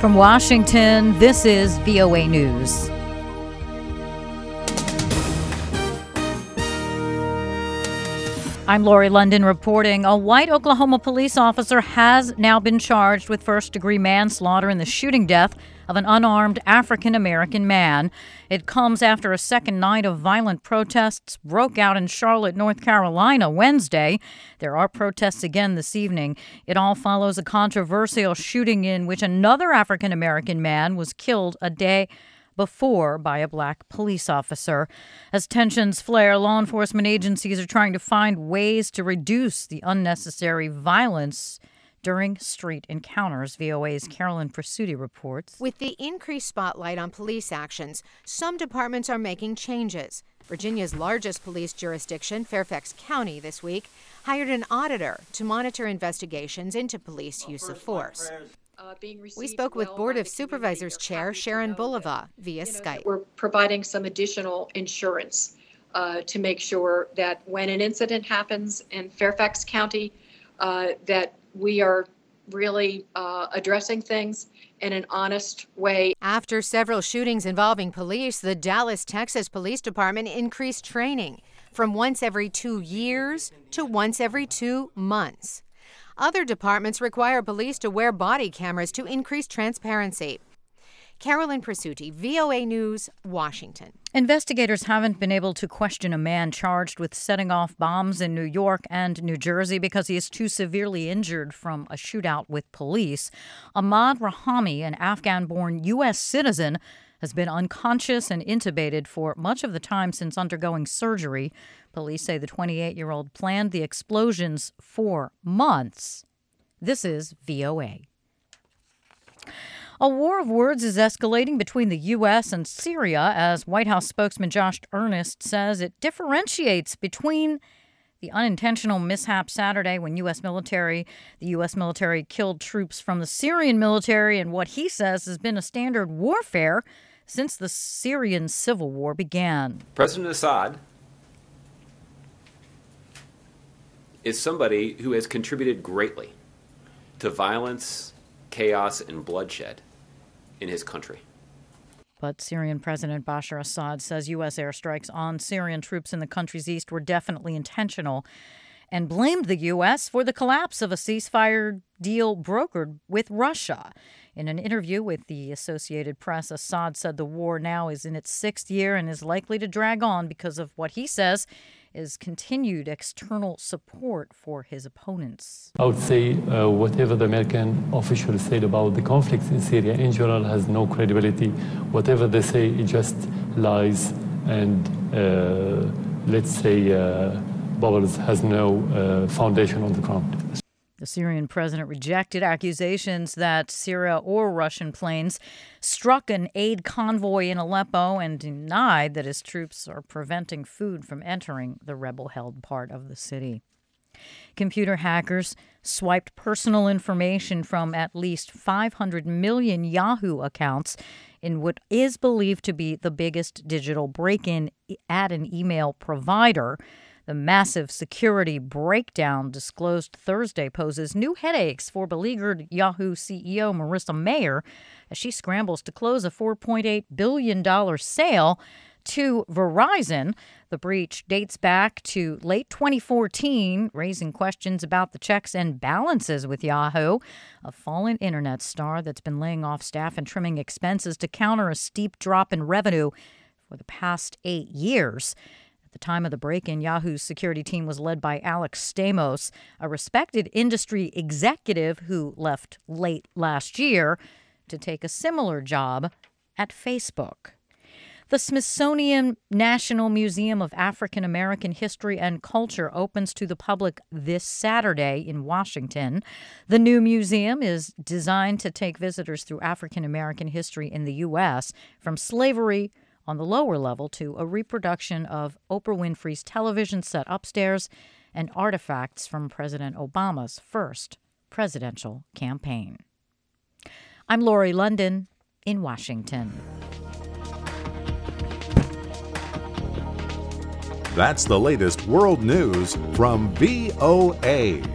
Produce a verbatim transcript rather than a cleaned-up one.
From Washington, this is V O A News. I'm Lori London reporting. A white Oklahoma police officer has now been charged with first-degree manslaughter in the shooting death of an unarmed African-American man. It comes after a second night of violent protests broke out in Charlotte, North Carolina, Wednesday. There are protests again this evening. It all follows a controversial shooting in which another African-American man was killed a day before by a black police officer. As tensions flare, law enforcement agencies are trying to find ways to reduce the unnecessary violence during street encounters. V O A's Carolyn Presutti reports. With the increased spotlight on police actions, some departments are making changes. Virginia's largest police jurisdiction, Fairfax County, this week hired an auditor to monitor investigations into police use of force. Uh, we spoke with Board of Supervisors Chair Sharon Bulova via you know, Skype. We're providing some additional insurance uh, to make sure that when an incident happens in Fairfax County, uh, that we are really uh, addressing things in an honest way. After several shootings involving police, the Dallas, Texas Police Department increased training from once every two years to once every two months. Other departments require police to wear body cameras to increase transparency. Carolyn Presutti, V O A News, Washington. Investigators haven't been able to question a man charged with setting off bombs in New York and New Jersey because he is too severely injured from a shootout with police. Ahmad Rahami, an Afghan-born U S citizen, has been unconscious and intubated for much of the time since undergoing surgery. Police say the twenty-eight-year-old planned the explosions for months. This is V O A. A war of words is escalating between the U S and Syria as White House spokesman Josh Earnest says it differentiates between the unintentional mishap Saturday when U S military, the U S military killed troops from the Syrian military and what he says has been a standard warfare since the Syrian civil war began. President Assad is somebody who has contributed greatly to violence, chaos, and bloodshed in his country. But Syrian President Bashar Assad says U S airstrikes on Syrian troops in the country's east were definitely intentional and blamed the U S for the collapse of a ceasefire deal brokered with Russia. In an interview with the Associated Press, Assad said the war now is in its sixth year and is likely to drag on because of what he says is continued external support for his opponents. I would say uh, whatever the American officials said about the conflicts in Syria in general has no credibility. Whatever they say, it just lies and, uh, let's say, uh, bubbles, has no uh, foundation on the ground. The Syrian president rejected accusations that Syria or Russian planes struck an aid convoy in Aleppo and denied that his troops are preventing food from entering the rebel-held part of the city. Computer hackers swiped personal information from at least five hundred million Yahoo accounts in what is believed to be the biggest digital break-in at an email provider. The massive security breakdown disclosed Thursday poses new headaches for beleaguered Yahoo C E O Marissa Mayer as she scrambles to close a four point eight billion dollars sale to Verizon. The breach dates back to late twenty fourteen, raising questions about the checks and balances with Yahoo, a fallen internet star that's been laying off staff and trimming expenses to counter a steep drop in revenue for the past eight years. At the time of the break-in, Yahoo's security team was led by Alex Stamos, a respected industry executive who left late last year to take a similar job at Facebook. The Smithsonian National Museum of African American History and Culture opens to the public this Saturday in Washington. The new museum is designed to take visitors through African American history in the U S, from slavery on the lower level to a reproduction of Oprah Winfrey's television set upstairs and artifacts from President Obama's first presidential campaign. I'm Lori London in Washington. That's the latest world news from V O A.